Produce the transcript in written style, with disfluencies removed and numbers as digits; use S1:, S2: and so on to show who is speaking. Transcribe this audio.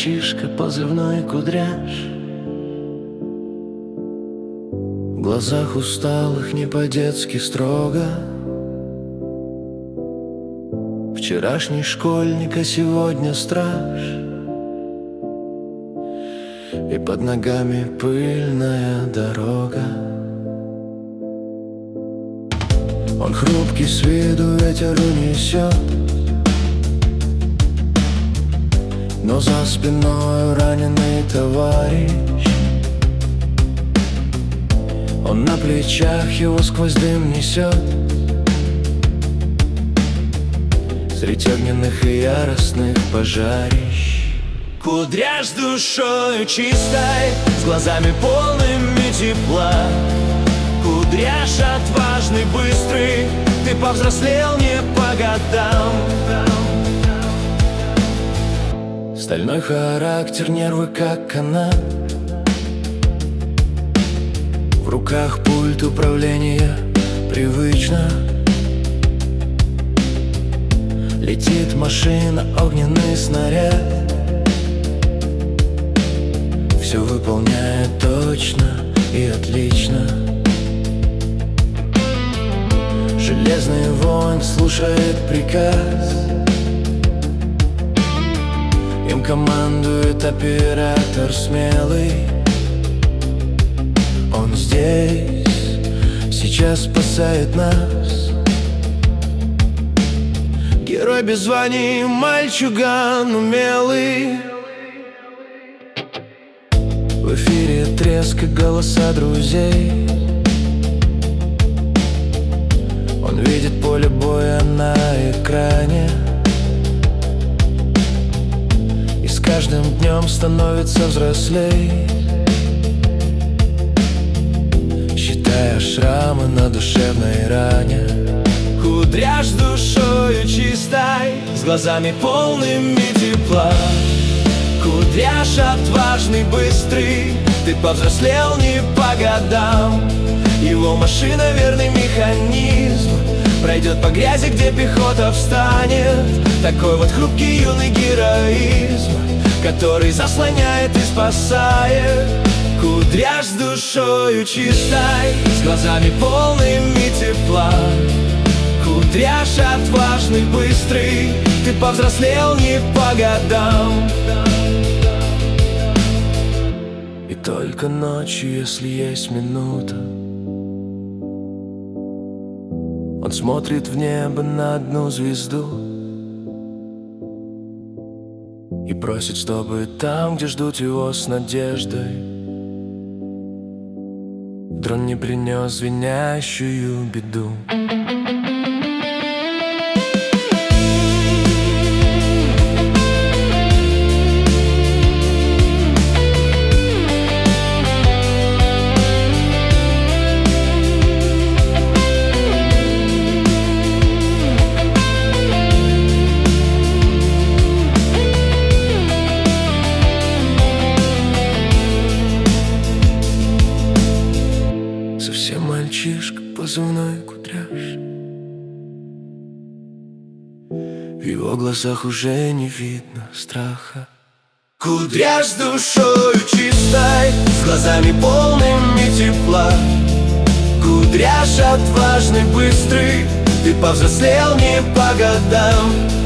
S1: мальчишка, позывной Кудряш. В глазах усталых не по-детски строго. Вчерашний школьник, а сегодня страж. И под ногами пыльная дорога. Он хрупкий с виду, ветер унесет, но за спиной раненый товарищ. Он на плечах, его сквозь дым несет. Среди огненных и яростных пожарищ. Кудряш душою чистой, с глазами полными тепла. Кудряш отважный, быстрый, ты повзрослел не по годам. Стальной характер, нервы как канат. В руках пульт управления привычно. Летит машина, огненный снаряд. Все выполняет точно и отлично. Железный воин слушает приказ. Им командует оператор смелый. Он здесь, сейчас спасает нас. Герой без званий, мальчуган умелый. В эфире треск и голоса друзей. Он видит поле боя на экране. И с каждым днем становится взрослей, считая шрамы на душевной ране. Кудряш душою чистой, с глазами полными тепла. Кудряш отважный, быстрый, ты повзрослел не по годам. Его машина верный механизм, пройдет по грязи, где пехота встанет. Такой вот хрупкий юный героизм, который заслоняет и спасает. Кудряш душою чистой, с глазами полными тепла. Кудряш отважный, быстрый, ты повзрослел не по годам. И только ночью, если есть минута, он смотрит в небо на одну звезду и просит, чтобы там, где ждут его с надеждой, дрон не принес звенящую беду. Совсем мальчишка, позывной Кудряш. В его глазах уже не видно страха. Кудряш душою чистой, с глазами полными тепла. Кудряш отважный, быстрый, ты повзрослел не по годам.